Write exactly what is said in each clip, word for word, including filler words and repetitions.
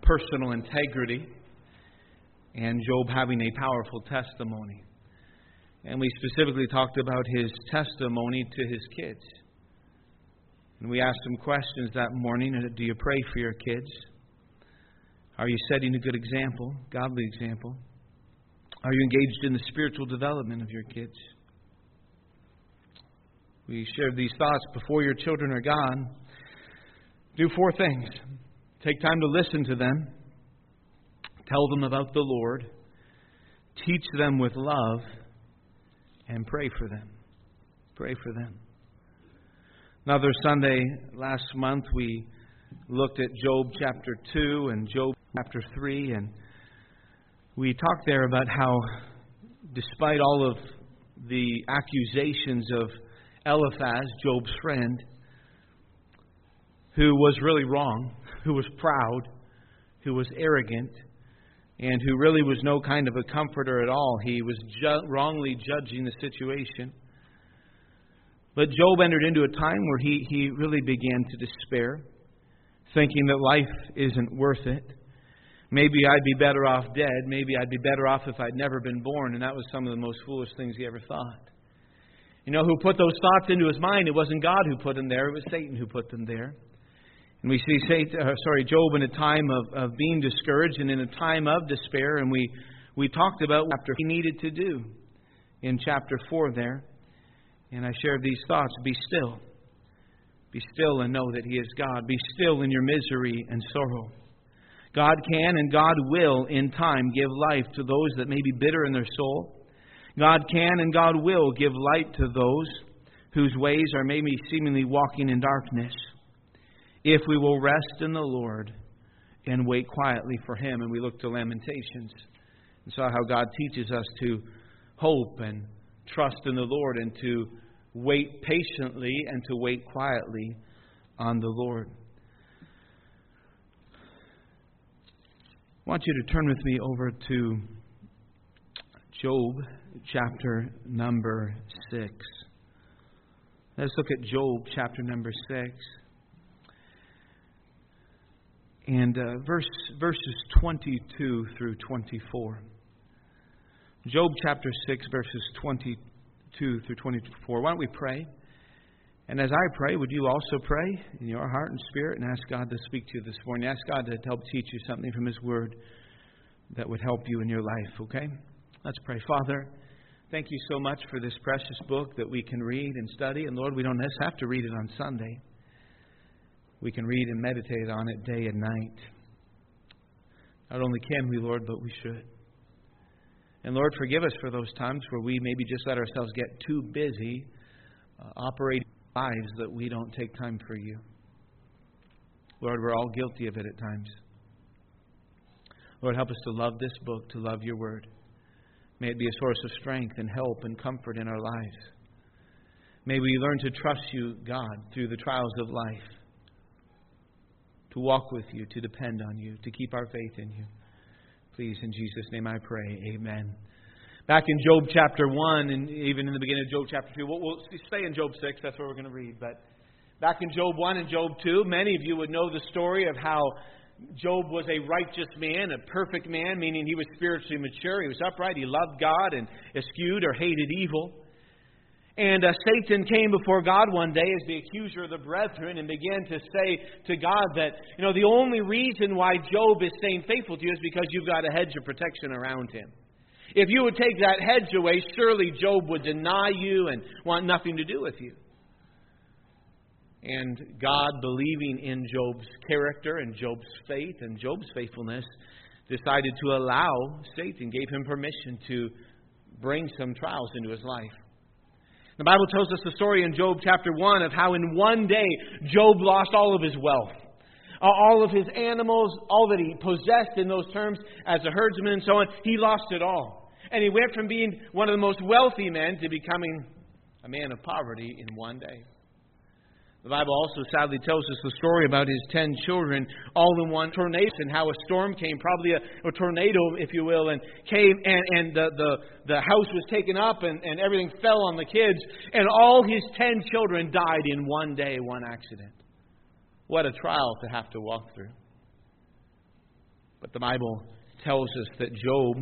personal integrity and Job having a powerful testimony. And we specifically talked about his testimony to his kids. And we asked some questions that morning. Do you pray for your kids? Are you setting a good example, godly example? Are you engaged in the spiritual development of your kids? We shared these thoughts. Before your children are gone, do four things. Take time to listen to them. Tell them about the Lord. Teach them with love. And pray for them. Pray for them. Another Sunday last month, we looked at Job chapter two and Job chapter three. And we talked there about how, despite all of the accusations of Eliphaz, Job's friend, who was really wrong, who was proud, who was arrogant, and who really was no kind of a comforter at all. He was ju- wrongly judging the situation. But Job entered into a time where he, he really began to despair, thinking that life isn't worth it. Maybe I'd be better off dead. Maybe I'd be better off if I'd never been born. And that was some of the most foolish things he ever thought. You know, who put those thoughts into his mind? It wasn't God who put them there. It was Satan who put them there. And we see Satan, uh, sorry, Job in a time of, of being discouraged and in a time of despair. And we, we talked about what he needed to do in chapter four there. And I shared these thoughts. Be still. Be still and know that He is God. Be still in your misery and sorrow. God can and God will in time give life to those that may be bitter in their soul. God can and God will give light to those whose ways are maybe seemingly walking in darkness, if we will rest in the Lord and wait quietly for Him. And we look to Lamentations and saw how God teaches us to hope and trust in the Lord and to wait patiently and to wait quietly on the Lord. I want you to turn with me over to Job chapter number six. Let's look at Job chapter number six. And uh, verse verses twenty-two through twenty-four. Job chapter six, verses twenty-two through twenty-four. Why don't we pray? And as I pray, would you also pray in your heart and spirit and ask God to speak to you this morning? Ask God to help teach you something from His Word that would help you in your life, okay? Let's pray. Father, thank you so much for this precious book that we can read and study. And Lord, we don't just have to read it on Sunday. We can read and meditate on it day and night. Not only can we, Lord, but we should. And Lord, forgive us for those times where we maybe just let ourselves get too busy uh, operating lives that we don't take time for you. Lord, we're all guilty of it at times. Lord, help us to love this book, to love your word. May it be a source of strength and help and comfort in our lives. May we learn to trust you, God, through the trials of life. To walk with you, to depend on you, to keep our faith in you. Please, in Jesus' name I pray. Amen. Back in Job chapter one, and even in the beginning of Job chapter two, we'll, we'll stay in Job six, that's where we're going to read. But back in Job one and Job two, many of you would know the story of how Job was a righteous man, a perfect man, meaning he was spiritually mature, he was upright, he loved God and eschewed or hated evil. And uh, Satan came before God one day as the accuser of the brethren and began to say to God that, you know, the only reason why Job is staying faithful to you is because you've got a hedge of protection around him. If you would take that hedge away, surely Job would deny you and want nothing to do with you. And God, believing in Job's character and Job's faith and Job's faithfulness, decided to allow Satan, gave him permission to bring some trials into his life. The Bible tells us the story in Job chapter one of how in one day Job lost all of his wealth. All of his animals, all that he possessed in those terms as a herdsman and so on, he lost it all. And he went from being one of the most wealthy men to becoming a man of poverty in one day. The Bible also sadly tells us the story about his ten children, all in one tornado, and how a storm came, probably a, a tornado, if you will, and came, and, and the, the, the house was taken up, and, and everything fell on the kids, and all his ten children died in one day, one accident. What a trial to have to walk through. But the Bible tells us that Job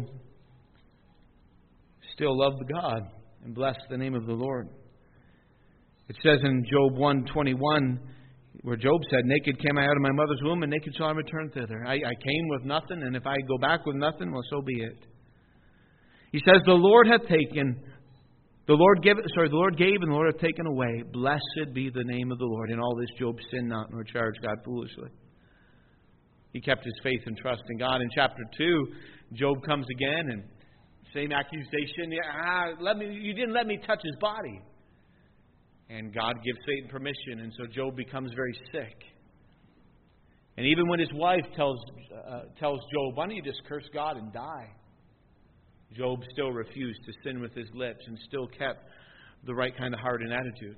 still loved God and blessed the name of the Lord. It says in Job one twenty-one, where Job said, "Naked came I out of my mother's womb, and naked shall I return thither." I, I came with nothing, and if I go back with nothing, well, so be it. He says, "The Lord hath taken, the Lord gave, sorry, the Lord gave, and the Lord hath taken away. Blessed be the name of the Lord. In all this Job sinned not, nor charged God foolishly." He kept his faith and trust in God. In chapter two, Job comes again, and same accusation. Yeah, ah, let me, you didn't let me touch his body. And God gives Satan permission, and so Job becomes very sick. And even when his wife tells uh, tells Job, "Why don't you just curse God and die?" Job still refused to sin with his lips and still kept the right kind of heart and attitude.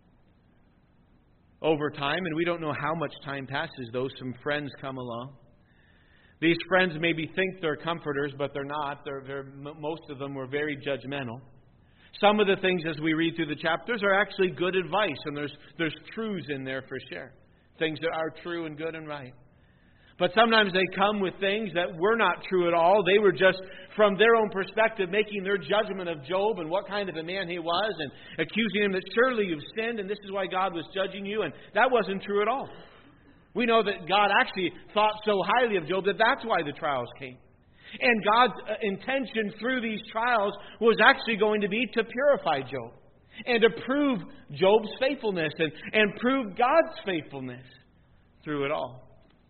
Over time, and we don't know how much time passes, though, some friends come along. These friends maybe think they're comforters, but they're not. They're, they're, most of them were very judgmental. Some of the things as we read through the chapters are actually good advice, and there's there's truths in there for sure. Things that are true and good and right. But sometimes they come with things that were not true at all. They were just, from their own perspective, making their judgment of Job and what kind of a man he was, and accusing him that surely you've sinned and this is why God was judging you. And that wasn't true at all. We know that God actually thought so highly of Job that that's why the trials came. And God's intention through these trials was actually going to be to purify Job and to prove Job's faithfulness and, and prove God's faithfulness through it all.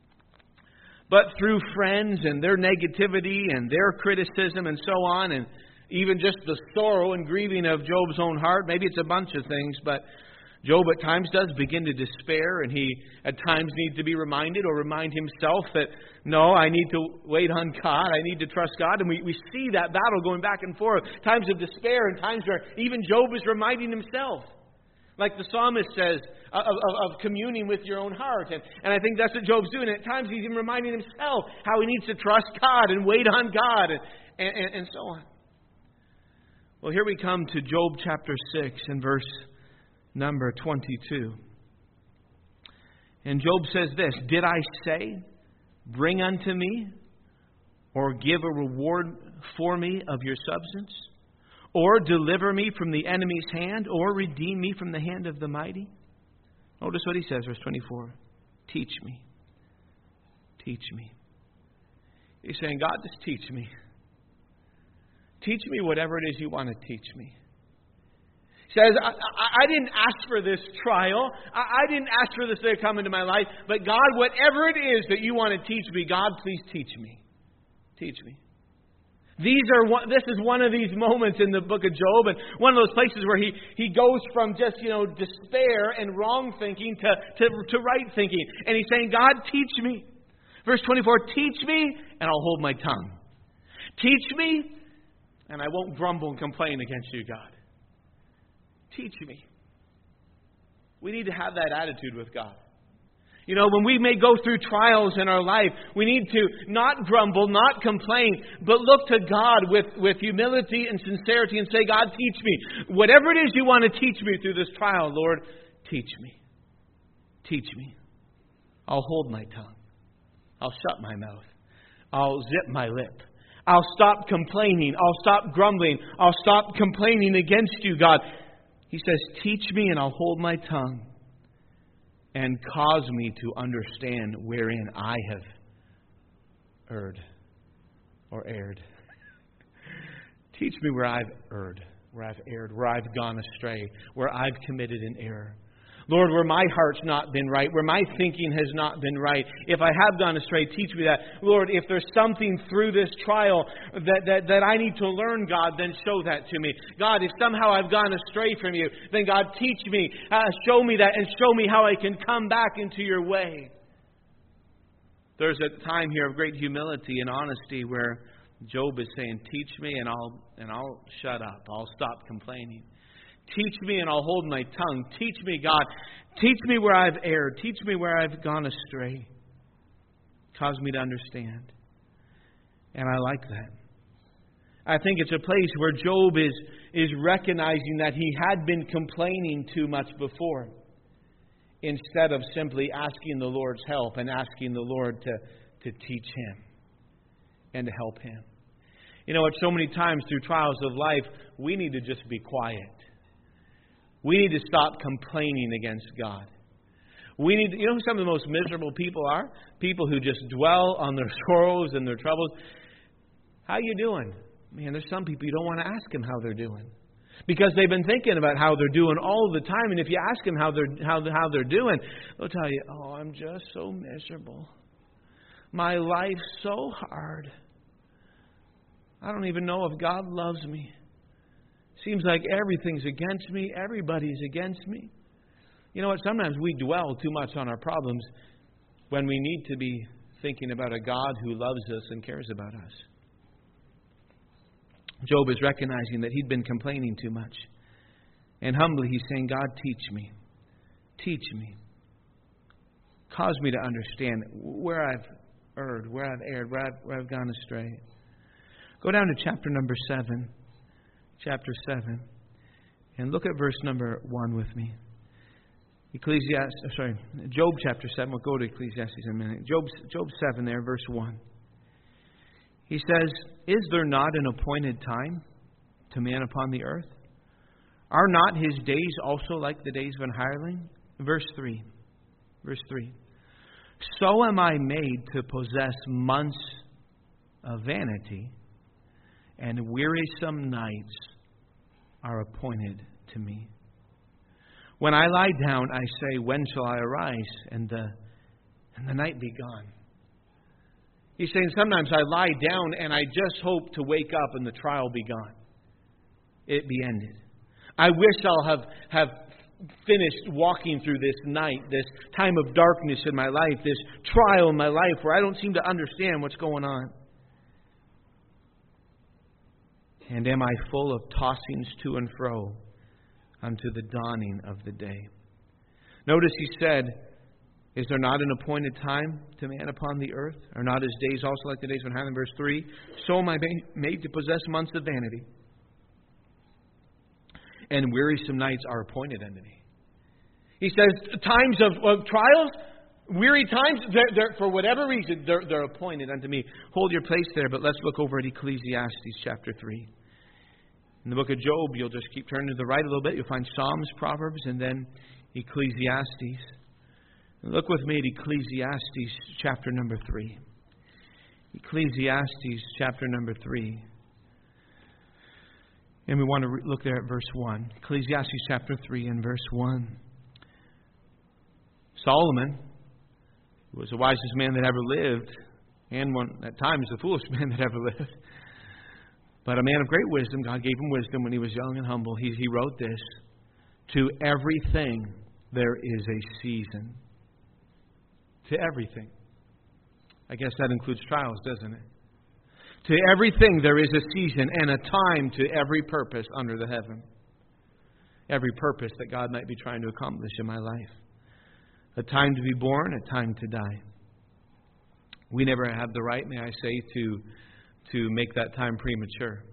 But through friends and their negativity and their criticism and so on, and even just the sorrow and grieving of Job's own heart, maybe it's a bunch of things, but Job at times does begin to despair, and he at times needs to be reminded or remind himself that, no, I need to wait on God, I need to trust God. And we, we see that battle going back and forth, times of despair and times where even Job is reminding himself. Like the psalmist says, of, of, of communing with your own heart. And, and I think that's what Job's doing. At times he's even reminding himself how he needs to trust God and wait on God and, and, and so on. Well, here we come to Job chapter six and verse number twenty-two. And Job says this, "Did I say, bring unto me, or give a reward for me of your substance? Or deliver me from the enemy's hand, or redeem me from the hand of the mighty?" Notice what he says, verse twenty-four. Teach me. Teach me. He's saying, God, just teach me. Teach me whatever it is you want to teach me. He says, I, I, I didn't ask for this trial. I, I didn't ask for this to come into my life. But God, whatever it is that you want to teach me, God, please teach me. Teach me. These are one, this is one of these moments in the book of Job, and one of those places where he, he goes from just, you know, despair and wrong thinking to, to, to right thinking. And he's saying, God, teach me. Verse twenty-four, teach me and I'll hold my tongue. Teach me and I won't grumble and complain against you, God. Teach me. We need to have that attitude with God. You know, when we may go through trials in our life, we need to not grumble, not complain, but look to God with, with humility and sincerity and say, God, teach me. Whatever it is you want to teach me through this trial, Lord, teach me. Teach me. I'll hold my tongue. I'll shut my mouth. I'll zip my lip. I'll stop complaining. I'll stop grumbling. I'll stop complaining against you, God. He says, teach me and I'll hold my tongue. And cause me to understand wherein I have erred or erred. Teach me where I've erred, where I've erred, where I've gone astray, where I've committed an error. Lord, where my heart's not been right, where my thinking has not been right, if I have gone astray, teach me that. Lord, if there's something through this trial that, that, that I need to learn, God, then show that to me. God, if somehow I've gone astray from you, then God, teach me, uh, show me that, and show me how I can come back into your way. There's a time here of great humility and honesty where Job is saying, teach me and I'll, and I'll shut up. I'll stop complaining. Teach me and I'll hold my tongue. Teach me, God. Teach me where I've erred. Teach me where I've gone astray. Cause me to understand. And I like that. I think it's a place where Job is, is recognizing that he had been complaining too much before, instead of simply asking the Lord's help and asking the Lord to, to teach him. and to help Him. You know what? So many times through trials of life, we need to just be quiet. We need to stop complaining against God. We need to, you know who some of the most miserable people are? People who just dwell on their sorrows and their troubles. How you doing? Man, there's some people you don't want to ask them how they're doing. Because they've been thinking about how they're doing all the time. And if you ask them how they're, how, how they're doing, they'll tell you, oh, I'm just so miserable. My life's so hard. I don't even know if God loves me. Seems like everything's against me. Everybody's against me. You know what? Sometimes we dwell too much on our problems when we need to be thinking about a God who loves us and cares about us. Job is recognizing that he'd been complaining too much. And humbly he's saying, God, teach me. Teach me. Cause me to understand where I've erred, where I've erred, where I've, where I've gone astray. Go down to chapter number seven. Chapter seven. And look at verse number one with me. Ecclesiastes, sorry, Job chapter seven. We'll go to Ecclesiastes in a minute. Job, Job seven there, verse one. He says, is there not an appointed time to man upon the earth? Are not his days also like the days of an hireling? Verse three. Verse three. So am I made to possess months of vanity, and wearisome nights are appointed to me. When I lie down, I say, when shall I arise, and the, and the night be gone? He's saying sometimes I lie down and I just hope to wake up and the trial be gone. It be ended. I wish I'll have, have finished walking through this night, this time of darkness in my life, this trial in my life where I don't seem to understand what's going on. And am I full of tossings to and fro unto the dawning of the day? Notice he said, is there not an appointed time to man upon the earth? Are not his days also like the days of an hireling? Verse three. So am I made to possess months of vanity, and wearisome nights are appointed unto me. He says, times of, of trials, weary times, they're, they're, for whatever reason, they're, they're appointed unto me. Hold your place there, but let's look over at Ecclesiastes chapter three. In the book of Job, you'll just keep turning to the right a little bit. You'll find Psalms, Proverbs, and then Ecclesiastes. Look with me at Ecclesiastes chapter number three. Ecclesiastes chapter number three. And we want to re- look there at verse one. Ecclesiastes chapter three and verse one. Solomon, who was the wisest man that ever lived, and one at times the foolish man that ever lived, but a man of great wisdom. God gave him wisdom when he was young and humble. He, he wrote this, to everything there is a season. To everything. I guess that includes trials, doesn't it? To everything there is a season and a time to every purpose under the heaven. Every purpose that God might be trying to accomplish in my life. A time to be born, a time to die. We never have the right, may I say, to, to make that time premature.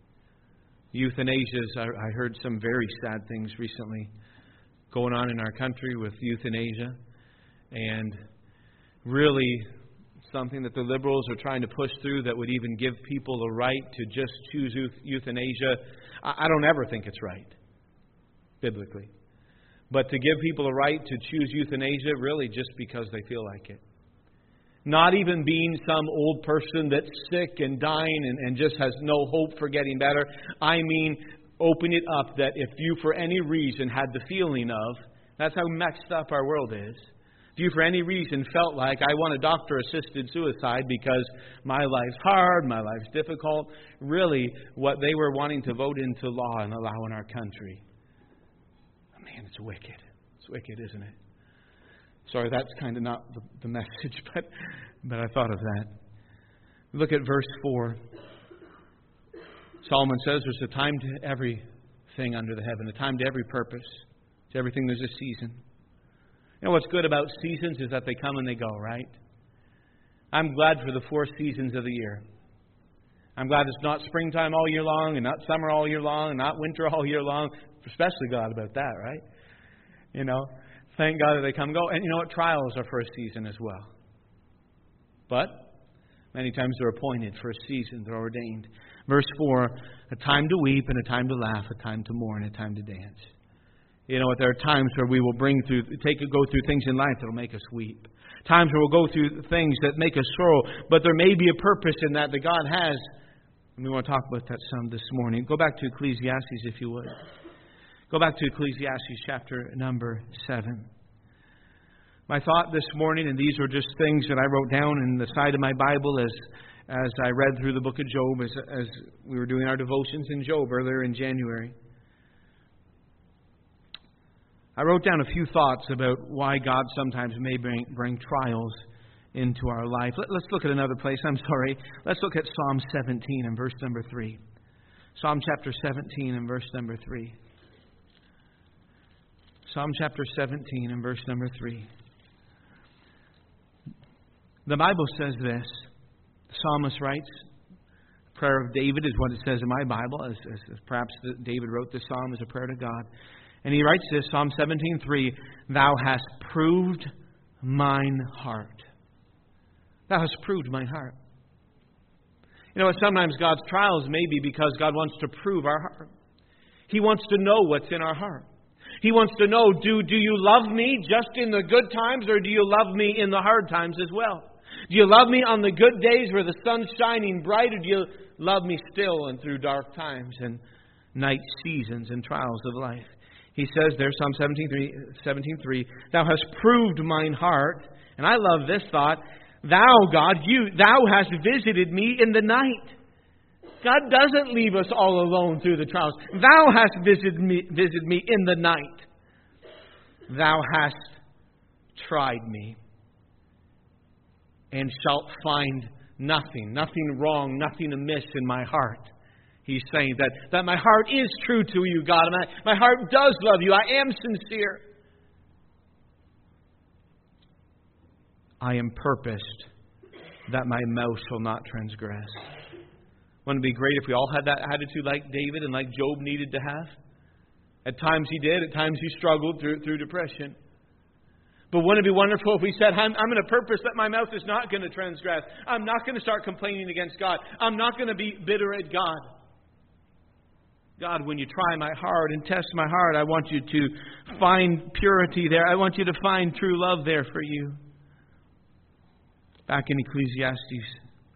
Euthanasia, I, I heard some very sad things recently going on in our country with euthanasia. And really something that the liberals are trying to push through that would even give people a right to just choose euthanasia. I don't ever think it's right, biblically. But to give people a right to choose euthanasia really just because they feel like it. Not even being some old person that's sick and dying and, and just has no hope for getting better. I mean, open it up that if you for any reason had the feeling of, that's how messed up our world is. If you for any reason felt like, I want a doctor-assisted suicide because my life's hard, my life's difficult, really what they were wanting to vote into law and allow in our country. Man, it's wicked. It's wicked, isn't it? Sorry, that's kind of not the, the message, but, but I thought of that. Look at verse four. Solomon says there's a time to everything under the heaven, a time to every purpose. To everything there's a season. You know what's good about seasons is that they come and they go, right? I'm glad for the four seasons of the year. I'm glad it's not springtime all year long and not summer all year long and not winter all year long. Especially glad about that, right? You know, thank God that they come and go. And you know what? Trials are for a season as well. But Many times they're appointed for a season. They're ordained. Verse four, a time to weep and a time to laugh, a time to mourn, a time to dance. You know what? There are times where we will bring through, take go through things in life that will make us weep. Times where we'll go through things that make us sorrow, but there may be a purpose in that that God has. And we want to talk about that some this morning. Go back to Ecclesiastes, if you would. Go back to Ecclesiastes chapter number seven. My thought this morning, and these were just things that I wrote down in the side of my Bible as as I read through the book of Job, as, as we were doing our devotions in Job earlier in January. I wrote down a few thoughts about why God sometimes may bring, bring trials into our life. Let, let's look at another place. I'm sorry. Let's look at Psalm seventeen and verse number three. Psalm chapter seventeen and verse number three. Psalm chapter seventeen and verse number three. The Bible says this. The psalmist writes, the prayer of David is what it says in my Bible, as, as, as perhaps David wrote this psalm as a prayer to God. And he writes this, Psalm seventeen three, Thou hast proved mine heart. Thou hast proved mine heart. You know, sometimes God's trials may be because God wants to prove our heart. He wants to know what's in our heart. He wants to know, do, do you love me just in the good times, or do you love me in the hard times as well? Do you love me on the good days where the sun's shining bright, or do you love me still and through dark times and night seasons and trials of life? He says there, Psalm seventeen three, Thou hast proved mine heart. And I love this thought. Thou, God, you, Thou hast visited me in the night. God doesn't leave us all alone through the trials. Thou hast visited me, visited me in the night. Thou hast tried me, and shalt find nothing, nothing wrong, nothing amiss in my heart. He's saying that, that my heart is true to you, God. My, my heart does love you. I am sincere. I am purposed that my mouth shall not transgress. Wouldn't it be great if we all had that attitude like David and like Job needed to have? At times he did. At times he struggled through, through depression. But wouldn't it be wonderful if we said, I'm, I'm going to purpose that my mouth is not going to transgress. I'm not going to start complaining against God. I'm not going to be bitter at God. God, when you try my heart and test my heart, I want you to find purity there. I want you to find true love there for you. Back in Ecclesiastes.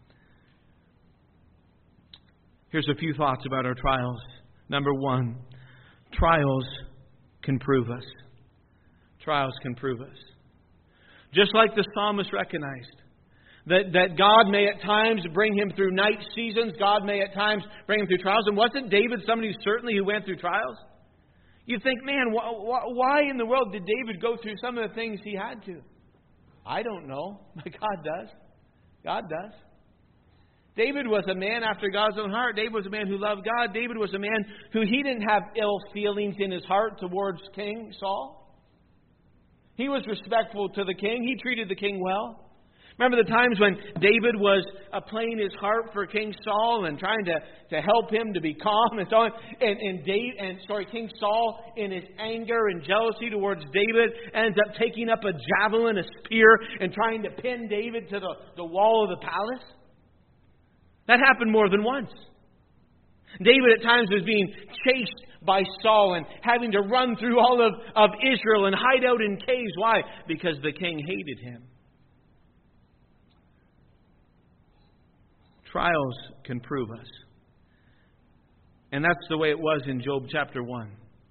Here's a few thoughts about our trials. Number one, trials can prove us. Trials can prove us. Just like the psalmist recognized that, that God may at times bring him through night seasons. God may at times bring him through trials. And wasn't David somebody certainly who went through trials? You think, man, wh- wh- why in the world did David go through some of the things he had to? I don't know. But God does. God does. David was a man after God's own heart. David was a man who loved God. David was a man who he didn't have ill feelings in his heart towards King Saul. He was respectful to the king. He treated the king well. Remember the times when David was uh, playing his harp for King Saul and trying to, to help him to be calm and so on. And, and, Dave, and sorry, King Saul, in his anger and jealousy towards David, ends up taking up a javelin, a spear, and trying to pin David to the, the wall of the palace. That happened more than once. David at times was being chased by Saul and having to run through all of, of Israel and hide out in caves. Why? Because the king hated him. Trials can prove us. And that's the way it was in Job chapter one.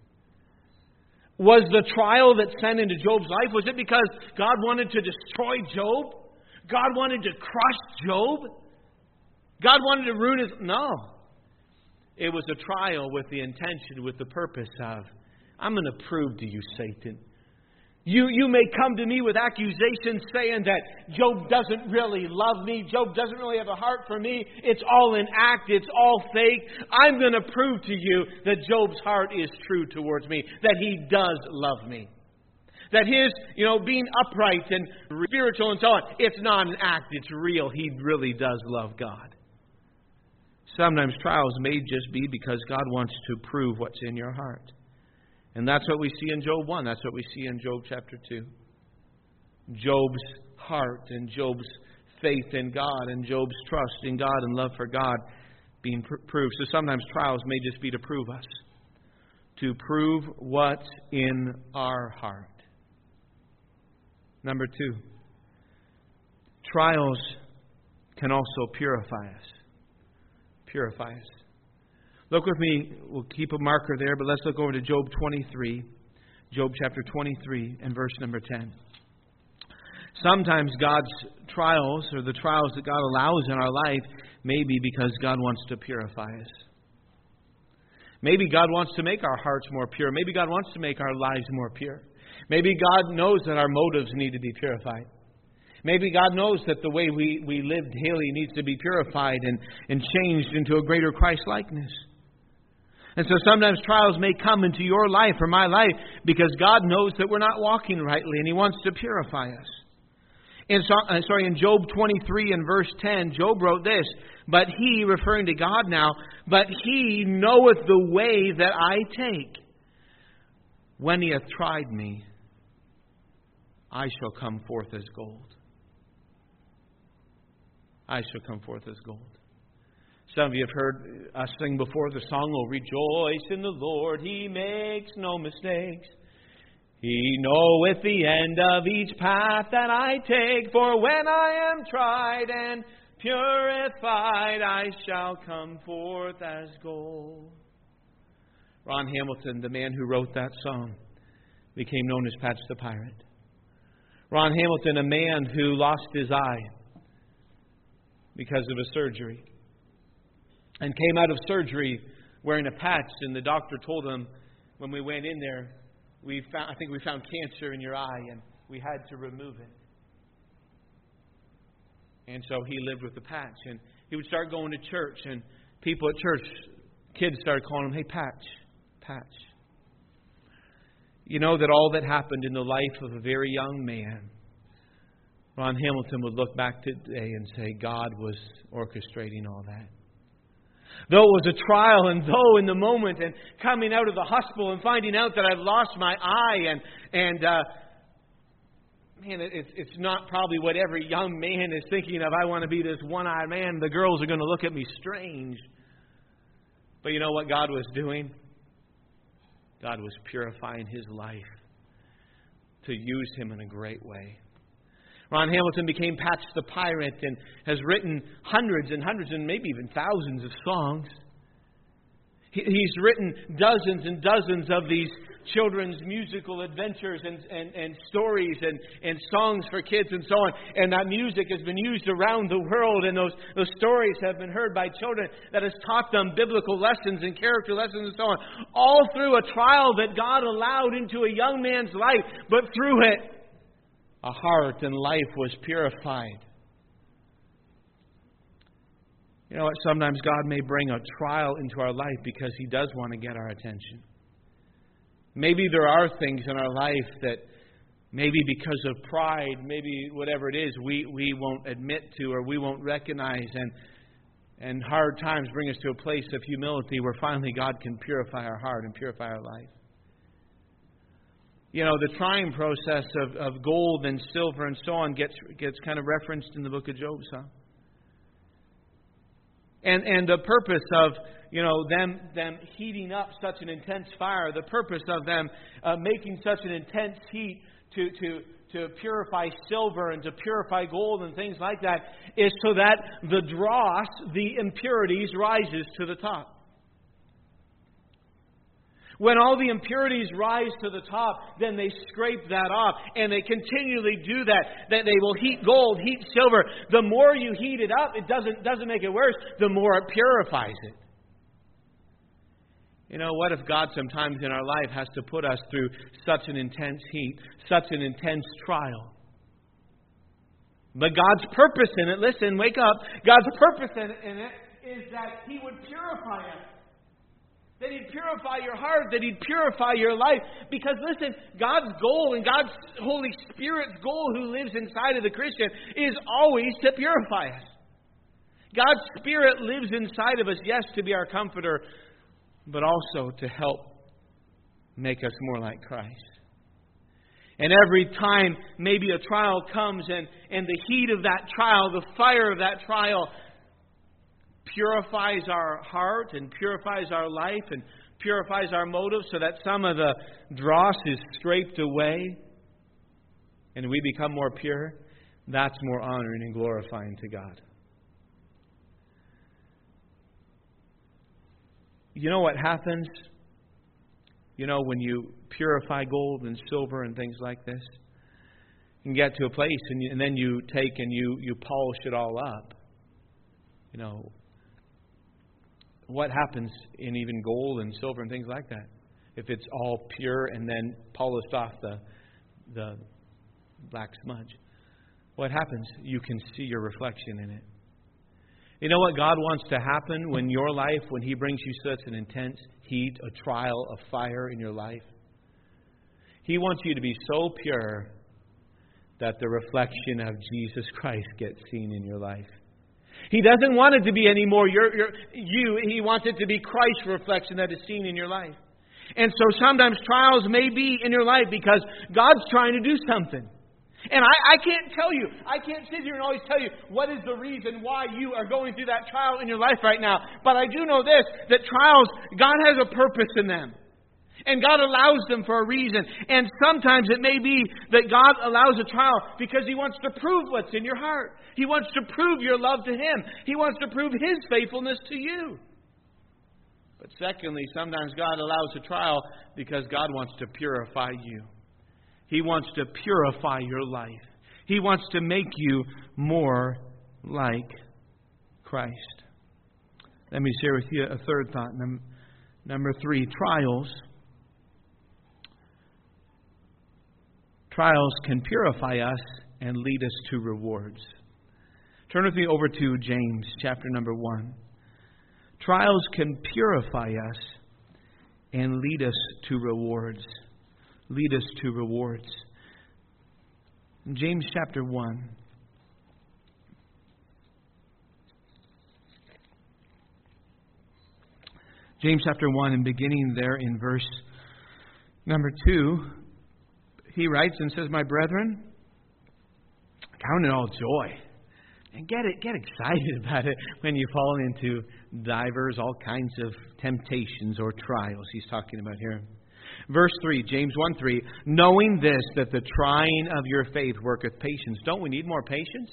Was the trial that sent into Job's life, was it because God wanted to destroy Job? God wanted to crush Job? God wanted to ruin his... No. It was a trial with the intention, with the purpose of, I'm going to prove to you, Satan. You, you may come to me with accusations saying that Job doesn't really love me. Job doesn't really have a heart for me. It's all an act. It's all fake. I'm going to prove to you that Job's heart is true towards me. That he does love me. That his, you know, being upright and spiritual and so on, it's not an act. It's real. He really does love God. Sometimes trials may just be because God wants to prove what's in your heart. And that's what we see in Job one. That's what we see in Job chapter two. Job's heart and Job's faith in God and Job's trust in God and love for God being pr- proved. So sometimes trials may just be to prove us, to prove what's in our heart. Number two, trials can also purify us. Purify us. Look with me, we'll keep a marker there, but let's look over to Job twenty-three. Job chapter twenty-three and verse number ten. Sometimes God's trials, or the trials that God allows in our life, may be because God wants to purify us. Maybe God wants to make our hearts more pure. Maybe God wants to make our lives more pure. Maybe God knows that our motives need to be purified. Maybe God knows that the way we, we live daily needs to be purified and, and changed into a greater Christ-likeness. And so sometimes trials may come into your life or my life because God knows that we're not walking rightly and He wants to purify us. In, uh, sorry, in Job twenty-three and verse ten, Job wrote this, "But He," referring to God now, "but He knoweth the way that I take. When He hath tried me, I shall come forth as gold." I shall come forth as gold. Some of you have heard us sing before the song, "Oh, rejoice in the Lord, He makes no mistakes. He knoweth the end of each path that I take. For when I am tried and purified, I shall come forth as gold." Ron Hamilton, the man who wrote that song, became known as Patch the Pirate. Ron Hamilton, a man who lost his eye because of a surgery, and came out of surgery wearing a patch, and the doctor told him when we went in there, we found, I think we found cancer in your eye, and we had to remove it. And so he lived with the patch, and he would start going to church, and people at church, kids started calling him, "Hey, Patch, Patch." You know that all that happened in the life of a very young man, Ron Hamilton would look back today and say, God was orchestrating all that. Though it was a trial, and though in the moment, and coming out of the hospital and finding out that I've lost my eye, and and uh, man, it's it's not probably what every young man is thinking of. I want to be this one-eyed man. The girls are going to look at me strange. But you know what God was doing? God was purifying his life to use him in a great way. Ron Hamilton became Patch the Pirate and has written hundreds and hundreds and maybe even thousands of songs. He's written dozens and dozens of these children's musical adventures and, and, and stories and, and songs for kids and so on. And that music has been used around the world, and those, those stories have been heard by children that has taught them biblical lessons and character lessons and so on. All through a trial that God allowed into a young man's life, but through it, a heart and life was purified. You know what? Sometimes God may bring a trial into our life because He does want to get our attention. Maybe there are things in our life that maybe because of pride, maybe whatever it is, we, we won't admit to or we won't recognize. And, and hard times bring us to a place of humility where finally God can purify our heart and purify our life. You know, the trying process of, of gold and silver and so on gets gets kind of referenced in the book of Job, huh? And and the purpose of, you know, them them heating up such an intense fire, the purpose of them uh, making such an intense heat to, to, to purify silver and to purify gold and things like that, is so that the dross, the impurities, rises to the top. When all the impurities rise to the top, then they scrape that off. And they continually do that. That they will heat gold, heat silver. The more you heat it up, it doesn't, doesn't make it worse. The more it purifies it. You know, what if God sometimes in our life has to put us through such an intense heat, such an intense trial? But God's purpose in it, listen, wake up. God's purpose in it is that He would purify us. That He'd purify your heart, that He'd purify your life. Because listen, God's goal and God's Holy Spirit's goal who lives inside of the Christian is always to purify us. God's Spirit lives inside of us, yes, to be our comforter, but also to help make us more like Christ. And every time maybe a trial comes and, and the heat of that trial, the fire of that trial purifies our heart and purifies our life and purifies our motives so that some of the dross is scraped away and we become more pure, that's more honoring and glorifying to God. You know what happens? You know, when you purify gold and silver and things like this, you can get to a place and, you, and then you take and you, you polish it all up. You know, what happens in even gold and silver and things like that? If it's all pure and then polished off the the black smudge, what happens? You can see your reflection in it. You know what God wants to happen when your life, when He brings you such an intense heat, a trial, a fire in your life? He wants you to be so pure that the reflection of Jesus Christ gets seen in your life. He doesn't want it to be any more your, your, you. He wants it to be Christ's reflection that is seen in your life. And so sometimes trials may be in your life because God's trying to do something. And I, I can't tell you, I can't sit here and always tell you what is the reason why you are going through that trial in your life right now. But I do know this, that trials, God has a purpose in them. And God allows them for a reason. And sometimes it may be that God allows a trial because He wants to prove what's in your heart. He wants to prove your love to Him. He wants to prove His faithfulness to you. But secondly, sometimes God allows a trial because God wants to purify you. He wants to purify your life. He wants to make you more like Christ. Let me share with you a third thought. Number three, trials. Trials can purify us and lead us to rewards. Turn with me over to James chapter number one. Trials can purify us and lead us to rewards. Lead us to rewards. James chapter one. James chapter one, and beginning there in verse number two, he writes and says, "My brethren, count it all joy." And get it, get excited about it when you fall into divers, all kinds of temptations or trials he's talking about here. Verse three, James one three, knowing this, that the trying of your faith worketh patience. Don't we need more patience?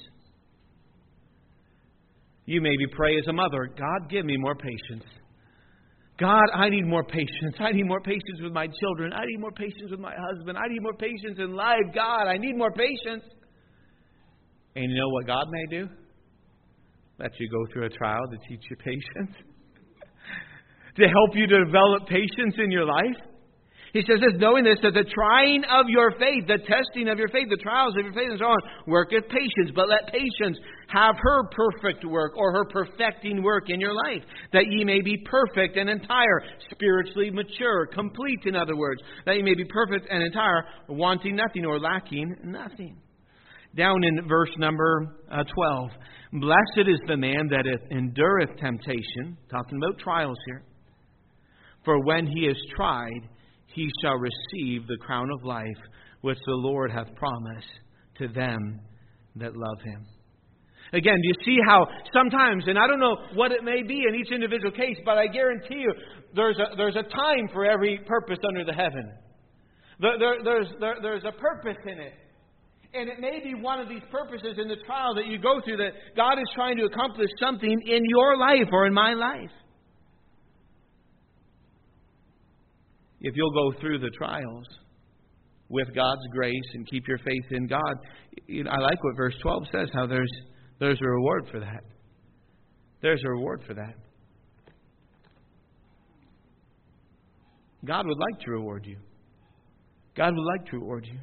You maybe pray as a mother, God, give me more patience. God, I need more patience. I need more patience with my children. I need more patience with my husband. I need more patience in life. God, I need more patience. And you know what God may do? Let you go through a trial to teach you patience. To help you to develop patience in your life. He says this, knowing this, that the trying of your faith, the testing of your faith, the trials of your faith and so on, worketh patience. But let patience have her perfect work, or her perfecting work in your life, that ye may be perfect and entire, spiritually mature, complete in other words, that ye may be perfect and entire, wanting nothing or lacking nothing. Down in verse number uh, twelve, blessed is the man that endureth temptation, talking about trials here, for when he is tried, he shall receive the crown of life which the Lord hath promised to them that love Him. Again, do you see how sometimes, and I don't know what it may be in each individual case, but I guarantee you there's a, there's a time for every purpose under the heaven. There, there, there's, there, there's a purpose in it. And it may be one of these purposes in the trial that you go through that God is trying to accomplish something in your life or in my life. If you'll go through the trials with God's grace and keep your faith in God, you know, I like what verse twelve says, how there's there's a reward for that. There's a reward for that. God would like to reward you. God would like to reward you.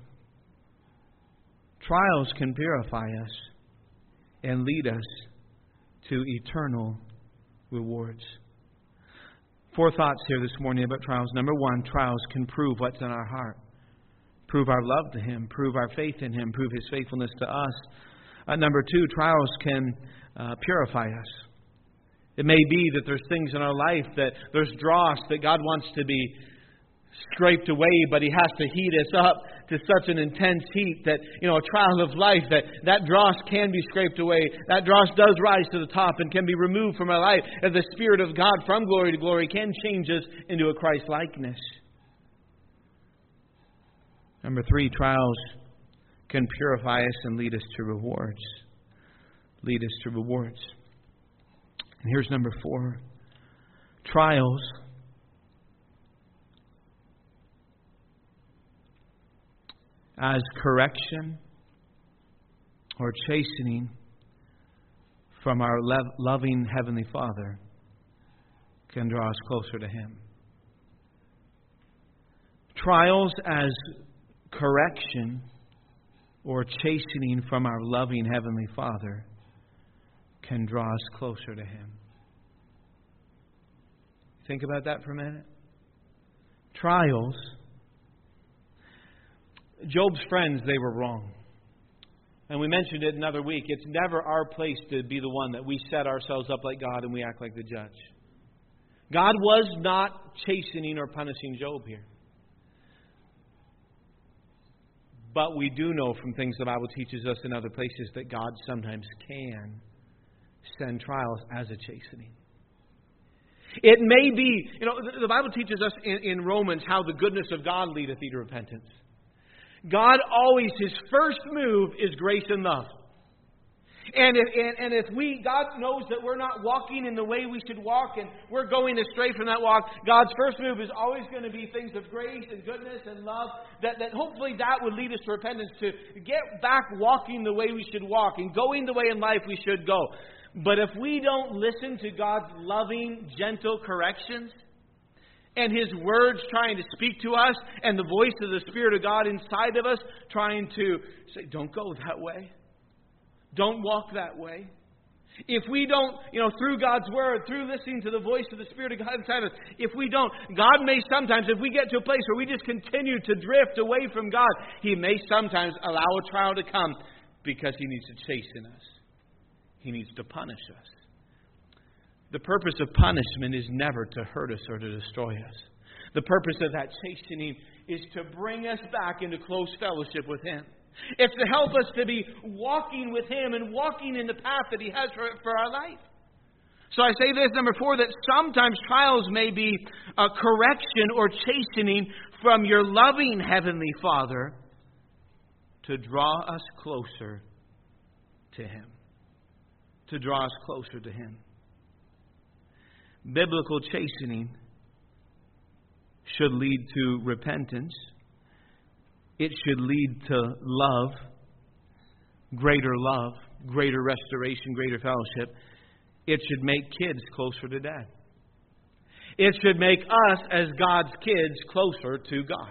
Trials can purify us and lead us to eternal rewards. Four thoughts here this morning about trials. Number one, trials can prove what's in our heart. Prove our love to Him. Prove our faith in Him. Prove His faithfulness to us. Uh, number two, trials can uh, purify us. It may be that there's things in our life that there's dross that God wants to be scraped away, but He has to heat us up to such an intense heat that, you know, a trial of life, that that dross can be scraped away. That dross does rise to the top and can be removed from our life. And the Spirit of God from glory to glory can change us into a Christ-likeness. Number three, trials can purify us and lead us to rewards. Lead us to rewards. And here's number four. Trials as correction or chastening from our lo- loving Heavenly Father can draw us closer to Him. Trials as correction or chastening from our loving Heavenly Father can draw us closer to Him. Think about that for a minute. Trials. Job's friends, they were wrong. And we mentioned it another week. It's never our place to be the one that we set ourselves up like God and we act like the judge. God was not chastening or punishing Job here. But we do know from things the Bible teaches us in other places that God sometimes can send trials as a chastening. It may be, you know, the Bible teaches us in, in Romans how the goodness of God leadeth thee to repentance. God always, His first move is grace and love. And if, and, and if we, God knows that we're not walking in the way we should walk and we're going astray from that walk, God's first move is always going to be things of grace and goodness and love, that, that hopefully that would lead us to repentance, to get back walking the way we should walk and going the way in life we should go. But if we don't listen to God's loving, gentle corrections, and His words trying to speak to us, and the voice of the Spirit of God inside of us trying to say, don't go that way. Don't walk that way. If we don't, you know, through God's Word, through listening to the voice of the Spirit of God inside of us, if we don't, God may sometimes, if we get to a place where we just continue to drift away from God, He may sometimes allow a trial to come because He needs to chasten us. He needs to punish us. The purpose of punishment is never to hurt us or to destroy us. The purpose of that chastening is to bring us back into close fellowship with Him. It's to help us to be walking with Him and walking in the path that He has for, for our life. So I say this, number four, that sometimes trials may be a correction or chastening from your loving Heavenly Father to draw us closer to Him. To draw us closer to Him. Biblical chastening should lead to repentance. It should lead to love, greater love, greater restoration, greater fellowship. It should make kids closer to Dad. It should make us, as God's kids, closer to God.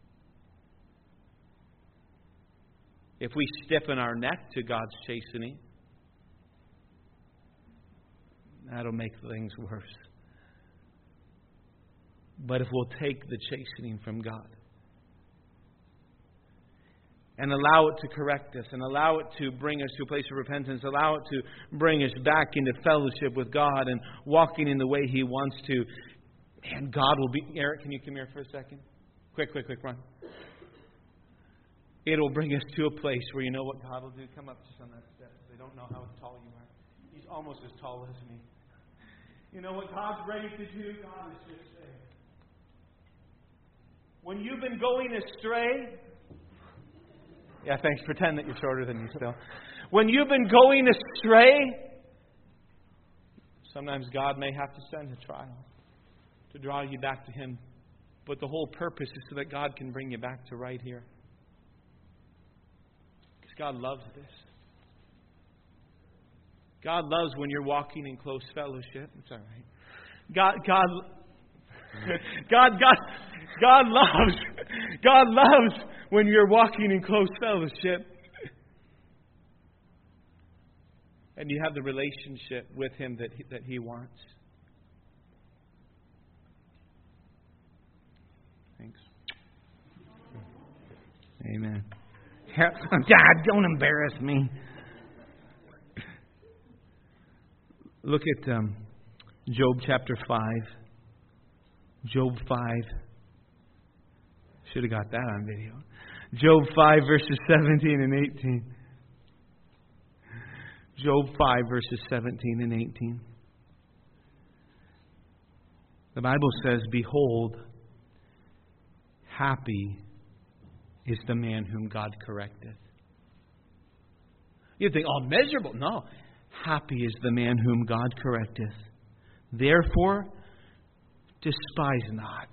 If we stiffen our neck to God's chastening, that'll make things worse. But if we'll take the chastening from God and allow it to correct us and allow it to bring us to a place of repentance, allow it to bring us back into fellowship with God and walking in the way He wants to, and God will be... Eric, can you come here for a second? Quick, quick, quick, run. It'll bring us to a place where you know what God will do. Come up just on that step. They don't know how tall you are. He's almost as tall as me. You know what God's ready to do? God is just there. When you've been going astray... Yeah, thanks. Pretend that you're shorter than you still. When you've been going astray, sometimes God may have to send a trial to draw you back to Him. But the whole purpose is so that God can bring you back to right here. Because God loves this. God loves when you're walking in close fellowship. It's all right. God, God, God, God, God loves. God loves when you're walking in close fellowship, and you have the relationship with Him that he, that He wants. Thanks. Amen. God, don't embarrass me. Look at um, Job chapter five. Job five, Should have got that on video. Job five, verses seventeen and eighteen. Job five, verses seventeen and eighteen. The Bible says, "Behold, happy is the man whom God correcteth." You think, "Oh, miserable." No. Happy is the man whom God correcteth. Therefore, despise not.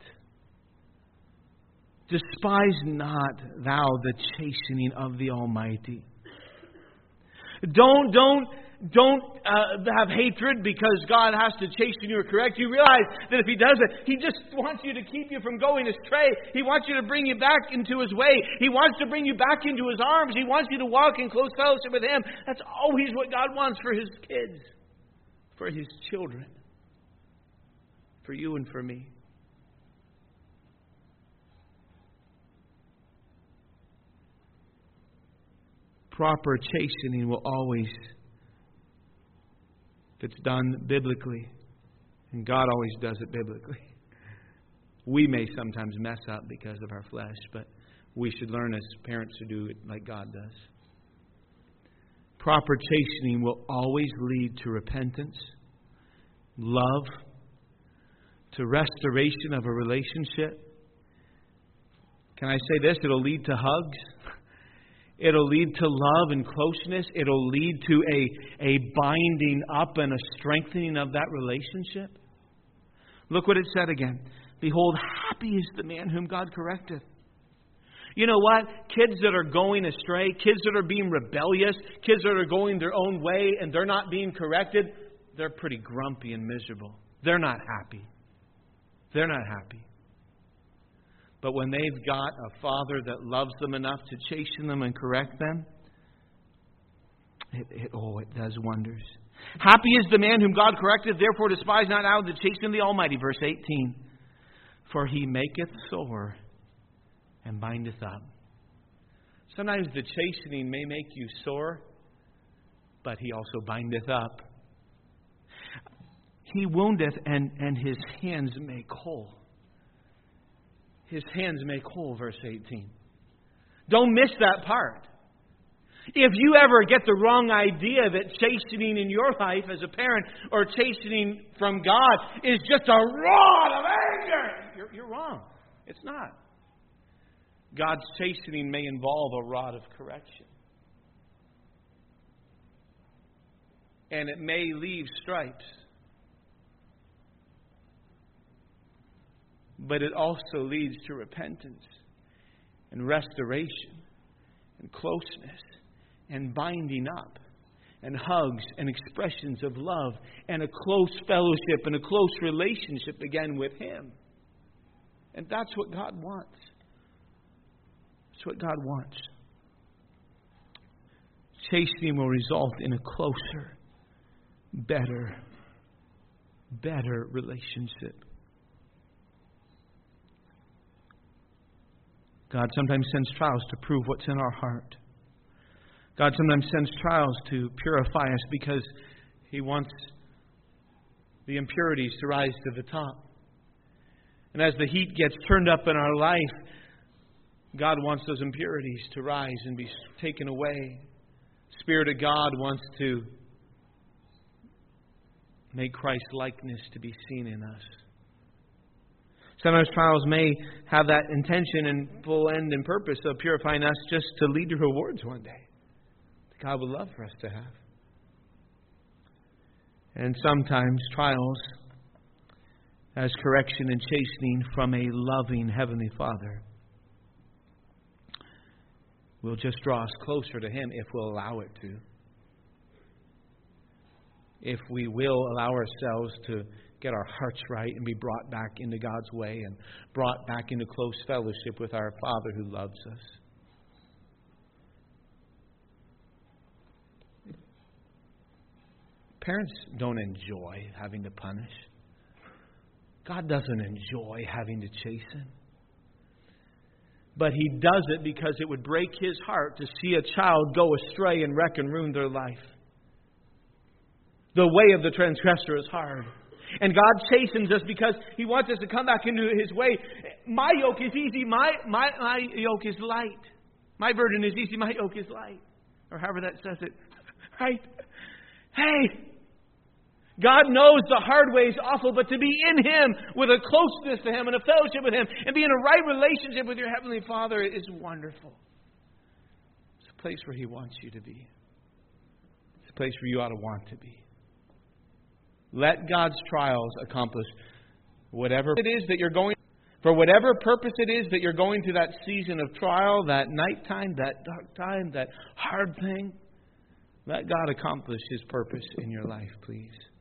Despise not thou the chastening of the Almighty. Don't, don't, don't uh, have hatred because God has to chasten you or correct you. Realize that if He does it, He just wants you to keep you from going astray. He wants you to bring you back into His way. He wants to bring you back into His arms. He wants you to walk in close fellowship with Him. That's always what God wants for His kids, for His children, for you and for me. Proper chastening will always, if it's done biblically, and God always does it biblically. We may sometimes mess up because of our flesh, but we should learn as parents to do it like God does. Proper chastening will always lead to repentance, love, to restoration of a relationship. Can I say this? It'll lead to hugs. It'll lead to love and closeness. It'll lead to a, a binding up and a strengthening of that relationship. Look what it said again. "Behold, happy is the man whom God correcteth." You know what? Kids that are going astray, kids that are being rebellious, kids that are going their own way and they're not being corrected, they're pretty grumpy and miserable. They're not happy. They're not happy. But when they've got a father that loves them enough to chasten them and correct them, it, it, oh, it does wonders. "Happy is the man whom God correcteth, therefore despise not thou the chastening of the Almighty." Verse eighteen. "For He maketh sore and bindeth up." Sometimes the chastening may make you sore, but He also bindeth up. "He woundeth and, and His hands make whole." His hands make whole, verse eighteen. Don't miss that part. If you ever get the wrong idea that chastening in your life as a parent or chastening from God is just a rod of anger, you're, you're wrong. It's not. God's chastening may involve a rod of correction. And it may leave stripes. But it also leads to repentance and restoration and closeness and binding up and hugs and expressions of love and a close fellowship and a close relationship again with Him. And that's what God wants. That's what God wants. Chastening will result in a closer, better, better relationship. God sometimes sends trials to prove what's in our heart. God sometimes sends trials to purify us because He wants the impurities to rise to the top. And as the heat gets turned up in our life, God wants those impurities to rise and be taken away. Spirit of God wants to make Christ's likeness to be seen in us. Sometimes trials may have that intention and full end and purpose of purifying us just to lead to rewards one day that God would love for us to have. And sometimes trials as correction and chastening from a loving Heavenly Father will just draw us closer to Him if we'll allow it to. If we will allow ourselves to get our hearts right and be brought back into God's way and brought back into close fellowship with our Father who loves us. Parents don't enjoy having to punish. God doesn't enjoy having to chasten. But He does it because it would break His heart to see a child go astray and wreck and ruin their life. The way of the transgressor is hard. And God chastens us because He wants us to come back into His way. My yoke is easy. My, my, my yoke is light. My burden is easy. My yoke is light. Or however that says it. Right? Hey! God knows the hard way is awful, but to be in Him, with a closeness to Him and a fellowship with Him, and be in a right relationship with your Heavenly Father is wonderful. It's a place where He wants you to be. It's a place where you ought to want to be. Let God's trials accomplish whatever it is that you're going, for whatever purpose it is that you're going through that season of trial, that nighttime, that dark time, that hard thing. Let God accomplish His purpose in your life, please.